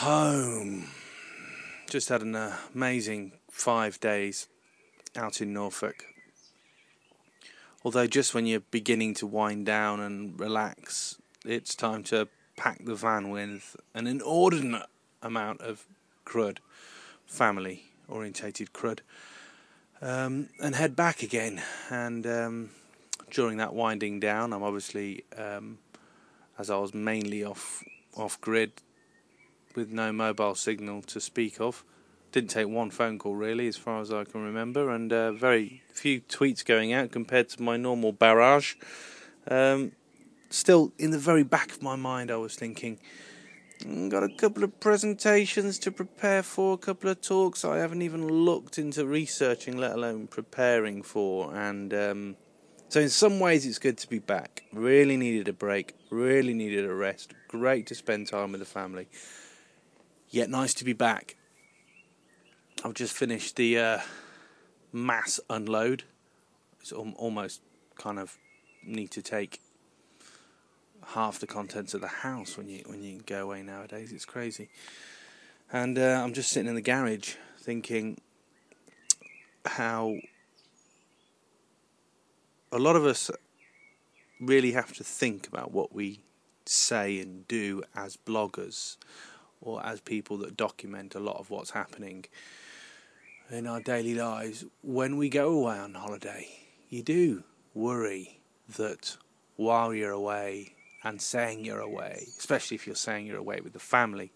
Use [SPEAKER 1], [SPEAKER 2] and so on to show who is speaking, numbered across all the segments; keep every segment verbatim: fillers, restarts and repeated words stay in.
[SPEAKER 1] home. Just had an uh, amazing five days out in Norfolk. Although just when you're beginning to wind down and relax, it's time to pack the van with an inordinate amount of crud, family-orientated crud, um, and head back again. And um, during that winding down, I'm obviously, um, as I was mainly off off grid, with no mobile signal to speak of. Didn't take one phone call really, as far as I can remember, and uh, very few tweets going out compared to my normal barrage. Um, still, in the very back of my mind, I was thinking, got a couple of presentations to prepare for, a couple of talks I haven't even looked into researching, let alone preparing for, and um, so in some ways it's good to be back. Really needed a break, really needed a rest, great to spend time with the family. Yet nice to be back. I've just finished the uh, mass unload. It's al- almost kind of need to take half the contents of the house when you when you go away nowadays. It's crazy. And uh, I'm just sitting in the garage thinking how a lot of us really have to think about what we say and do as bloggers, or as people that document a lot of what's happening in our daily lives. When we go away on holiday, you do worry that while you're away and saying you're away, especially if you're saying you're away with the family,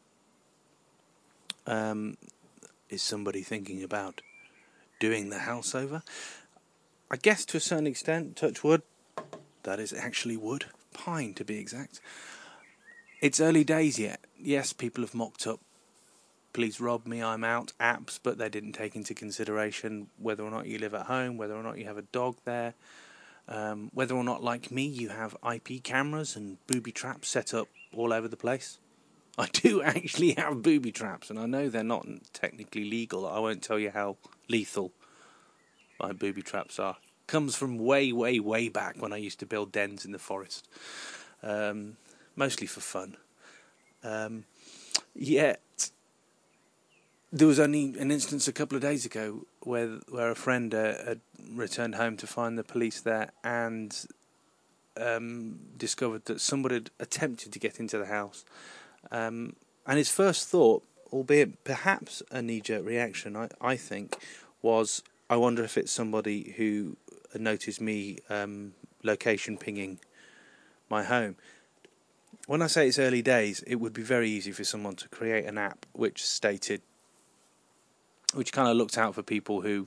[SPEAKER 1] um, is somebody thinking about doing the house over? I guess to a certain extent, touch wood, that is actually wood, pine to be exact. It's early days yet. Yes, people have mocked up "Please rob me, I'm out" apps, but they didn't take into consideration whether or not you live at home, whether or not you have a dog there, um, whether or not, like me, you have I P cameras and booby traps set up all over the place. I do actually have booby traps, and I know they're not technically legal. I won't tell you how lethal my booby traps are. Comes from way, way, way back when I used to build dens in the forest, um, mostly for fun. Um, yet there was only an instance a couple of days ago where where a friend uh, had returned home to find the police there and um, discovered that somebody had attempted to get into the house. Um, and his first thought, albeit perhaps a knee-jerk reaction, I, I think, was, I wonder if it's somebody who noticed me um, location pinging my home. When I say it's early days, it would be very easy for someone to create an app which stated, which kind of looked out for people who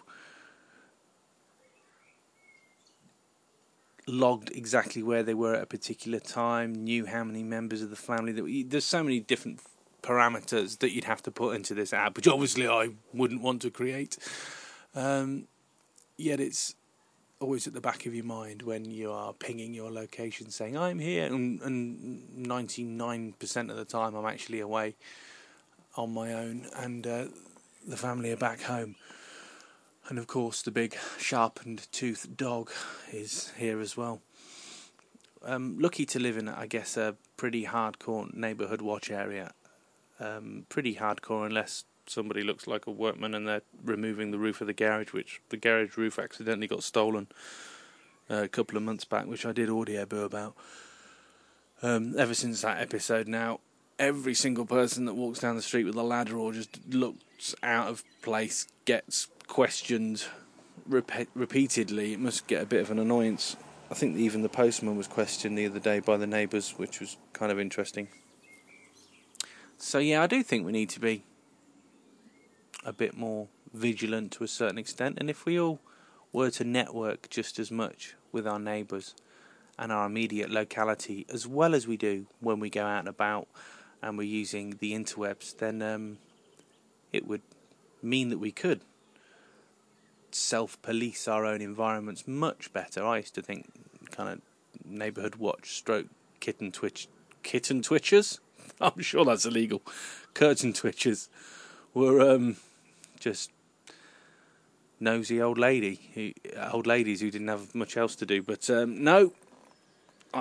[SPEAKER 1] logged exactly where they were at a particular time, knew how many members of the family that were. There's so many different parameters that you'd have to put into this app, which obviously I wouldn't want to create. Um, yet it's always at the back of your mind when you are pinging your location saying I'm here, and, and ninety-nine percent of the time I'm actually away on my own, and uh, the family are back home. And of course the big sharpened toothed dog is here as well. Um, lucky to live in, I guess, a pretty hardcore neighbourhood watch area. Um, pretty hardcore unless somebody looks like a workman and they're removing the roof of the garage, which the garage roof accidentally got stolen uh, a couple of months back, which I did audio boo about. Um, ever since that episode now, every single person that walks down the street with a ladder or just looks out of place gets questioned rep- repeatedly. It must get a bit of an annoyance. I think even the postman was questioned the other day by the neighbours, which was kind of interesting. So yeah, I do think we need to be a bit more vigilant to a certain extent, and if we all were to network just as much with our neighbours and our immediate locality as well as we do when we go out and about and we're using the interwebs, then um, it would mean that we could self-police our own environments much better. I used to think kind of neighbourhood watch stroke kitten twitch kitten twitchers, I'm sure that's illegal, curtain twitchers were um, just nosy old lady who, old ladies who didn't have much else to do. But um, no, I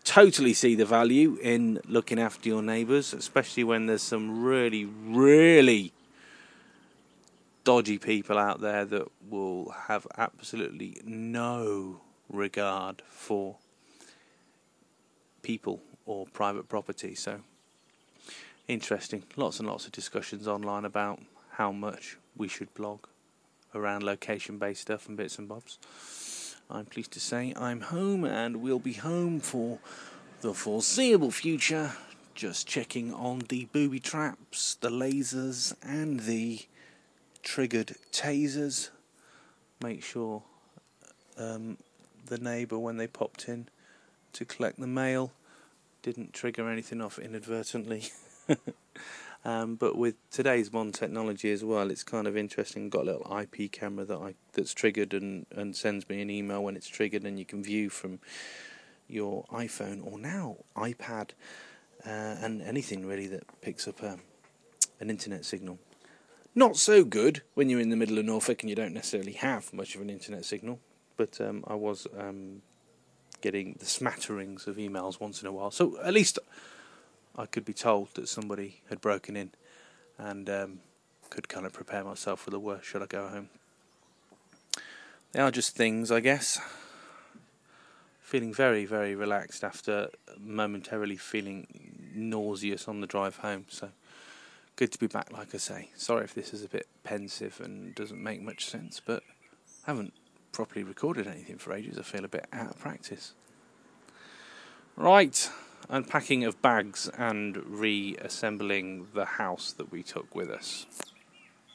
[SPEAKER 1] totally see the value in looking after your neighbours, especially when there's some really, really dodgy people out there that will have absolutely no regard for people or private property. So interesting. Lots and lots of discussions online about how much we should blog around location-based stuff and bits and bobs. I'm pleased to say I'm home, and we'll be home for the foreseeable future, just checking on the booby traps, the lasers and the triggered tasers. Make sure um, the neighbour, when they popped in to collect the mail, didn't trigger anything off inadvertently. Um, but with today's modern technology as well, it's kind of interesting. Got a little I P camera that I that's triggered and, and sends me an email when it's triggered, and you can view from your iPhone or now iPad uh, and anything really that picks up um, an internet signal. Not so good when you're in the middle of Norfolk and you don't necessarily have much of an internet signal, but um, I was um, getting the smatterings of emails once in a while. So at least I could be told that somebody had broken in, and um, could kind of prepare myself for the worst should I go home. They are just things, I guess. Feeling very, very relaxed after momentarily feeling nauseous on the drive home. So good to be back, like I say. Sorry if this is a bit pensive and doesn't make much sense, but I haven't properly recorded anything for ages. I feel a bit out of practice. Right. Unpacking of bags and reassembling the house that we took with us.